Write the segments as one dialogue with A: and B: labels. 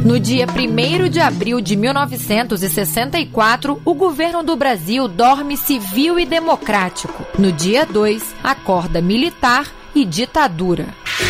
A: No dia 1º de abril de 1964, o governo do Brasil dorme civil e democrático. No dia 2, acorda militar e ditadura.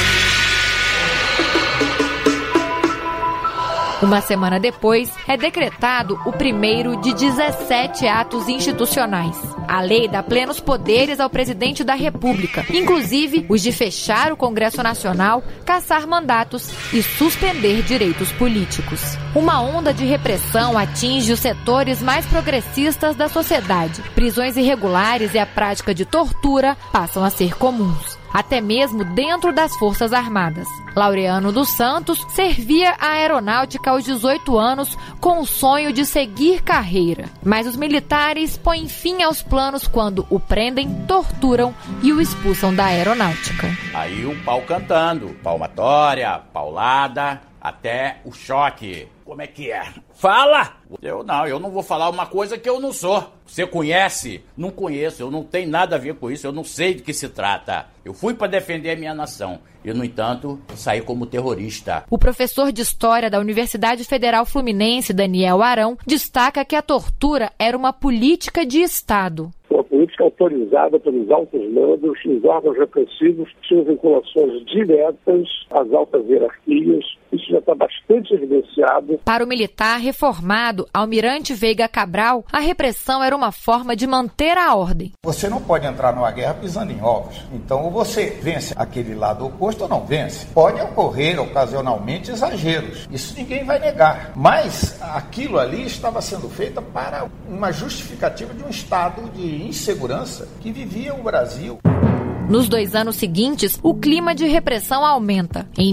A: Uma semana depois, é decretado o primeiro de 17 atos institucionais. A lei dá plenos poderes ao presidente da República, inclusive os de fechar o Congresso Nacional, cassar mandatos e suspender direitos políticos. Uma onda de repressão atinge os setores mais progressistas da sociedade. Prisões irregulares e a prática de tortura passam a ser comuns, até mesmo dentro das Forças Armadas. Laureano dos Santos servia a aeronáutica aos 18 anos com o sonho de seguir carreira. Mas os militares põem fim aos planos quando o prendem, torturam e o expulsam da aeronáutica.
B: Aí o pau cantando, palmatória, paulada, até o choque. Como é que é? Fala! Eu não vou falar uma coisa que eu não sou. Você conhece? Não conheço, eu não tenho nada a ver com isso, eu não sei de que se trata. Eu fui para defender a minha nação e, no entanto, saí como terrorista.
A: O professor de História da Universidade Federal Fluminense, Daniel Arão, destaca que a tortura era uma política de Estado.
C: Uma política autorizada pelos altos mandos, os órgãos repressivos, tinham vinculações diretas às altas hierarquias. Isso já está bastante evidenciado.
A: Para o militar reformado Almirante Veiga Cabral, a repressão era uma forma de manter a ordem.
D: Você não pode entrar numa guerra pisando em ovos. Então, ou você vence aquele lado oposto ou não vence. Pode ocorrer, ocasionalmente, exageros. Isso ninguém vai negar. Mas aquilo ali estava sendo feito para uma justificativa de um estado de insegurança que vivia o Brasil.
A: Nos 2 anos seguintes, o clima de repressão aumenta. Em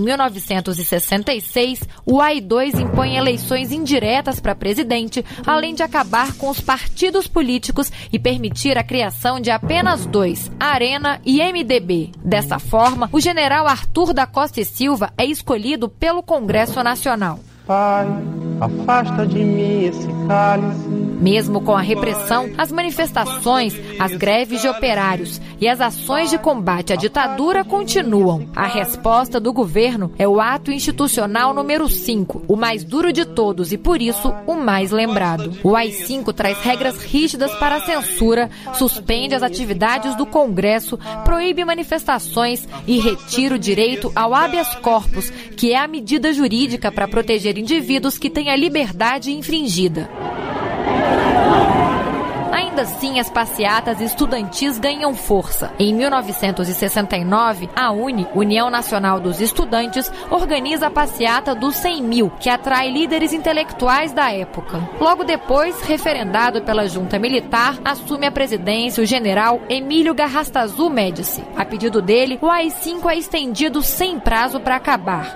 A: 1966, o AI-2 impõe eleições indiretas para presidente, além de acabar com os partidos políticos e permitir a criação de apenas 2, Arena e MDB. Dessa forma, o general Arthur da Costa e Silva é escolhido pelo Congresso Nacional.
E: Pai, afasta de mim esse cálice.
A: Mesmo com a repressão, as manifestações, as greves de operários e as ações de combate à ditadura continuam. A resposta do governo é o ato institucional número 5, o mais duro de todos e, por isso, o mais lembrado. O AI-5 traz regras rígidas para a censura, suspende as atividades do Congresso, proíbe manifestações e retira o direito ao habeas corpus, que é a medida jurídica para proteger indivíduos que têm a liberdade infringida. Ainda assim, as passeatas estudantis ganham força. Em 1969, a UNE, União Nacional dos Estudantes, organiza a passeata dos 100 mil, que atrai líderes intelectuais da época. Logo depois, referendado pela junta militar, assume a presidência o general Emílio Garrastazu Médici. A pedido dele, o AI-5 é estendido sem prazo para acabar.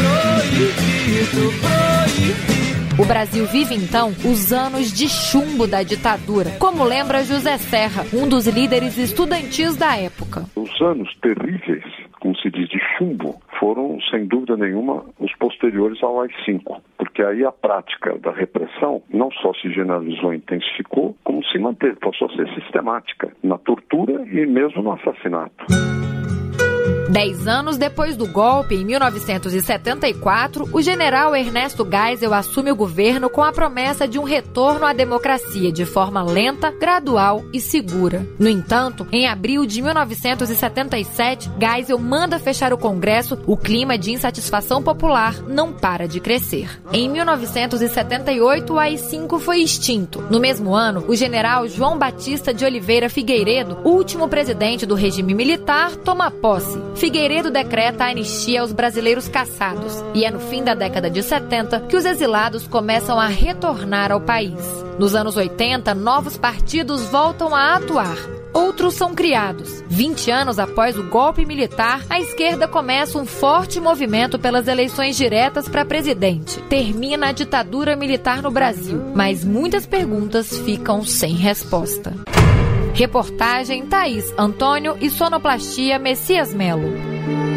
A: O Brasil vive, então, os anos de chumbo da ditadura, como lembra José Serra, um dos líderes estudantis da época.
F: Os anos terríveis, como se diz, de chumbo, foram, sem dúvida nenhuma, os posteriores ao AI-5, porque aí a prática da repressão não só se generalizou e intensificou, como se manteve, passou a ser sistemática, na tortura e mesmo no assassinato.
A: 10 anos depois do golpe, em 1974, o general Ernesto Geisel assume o governo com a promessa de um retorno à democracia de forma lenta, gradual e segura. No entanto, em abril de 1977, Geisel manda fechar o Congresso, o clima de insatisfação popular não para de crescer. Em 1978, o AI-5 foi extinto. No mesmo ano, o general João Batista de Oliveira Figueiredo, último presidente do regime militar, toma posse. Figueiredo decreta a anistia aos brasileiros caçados. E é no fim da década de 70 que os exilados começam a retornar ao país. Nos anos 80, novos partidos voltam a atuar. Outros são criados. 20 anos após o golpe militar, a esquerda começa um forte movimento pelas eleições diretas para presidente. Termina a ditadura militar no Brasil, mas muitas perguntas ficam sem resposta. Reportagem Thaís Antônio e sonoplastia Messias Melo.